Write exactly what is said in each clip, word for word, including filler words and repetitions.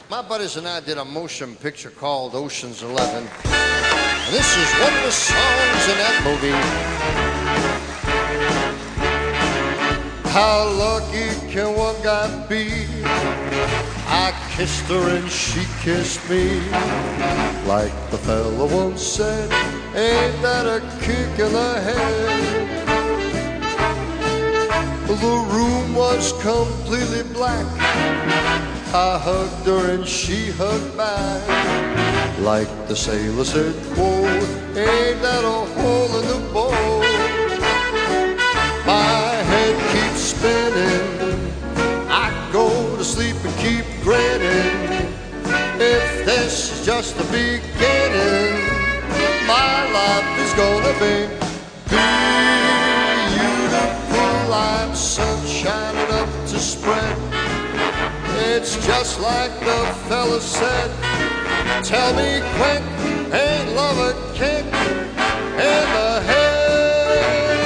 My buddies and I did a motion picture called Ocean's Eleven. And this is one of the songs in that movie. How lucky can one guy be? I kissed her and she kissed me. Like the fella once said, ain't that a kick in the head? The room was completely black. I hugged her and she hugged back. Like the sailor said, quote, ain't that a hole in the boat? My head keeps spinning. I go to sleep and keep grinning. If this is just the beginning, my life is gonna be beautiful. I'm sunshine enough to spread. It's just like the fella said. Tell me quick, ain't love a kick in the head?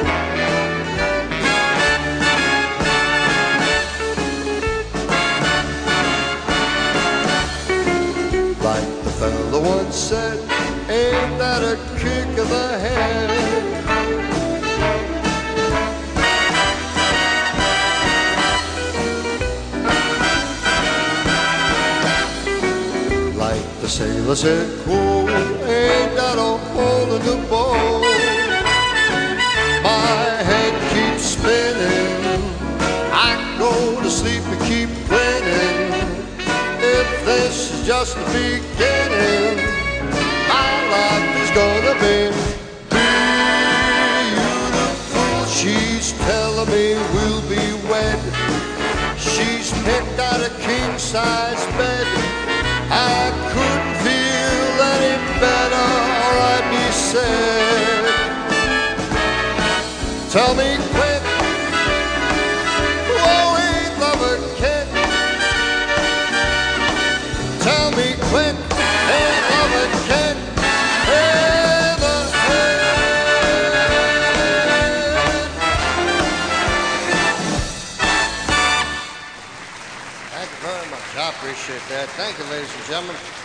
Like the fella once said, ain't that a kick in the head? The sailor said, quote, ain't that a hole in the boat? My head keeps spinning. I go to sleep and keep grinning. If this is just the beginning, my life is gonna be beautiful. She's telling me we'll be wed. She's picked out a king-size bed. I couldn't feel any better, or I'd be sad. Tell me quick, oh, ain't love a kick? Tell me quick, ain't love a kick in the head? Thank you very much. I appreciate that. Thank you, ladies and gentlemen.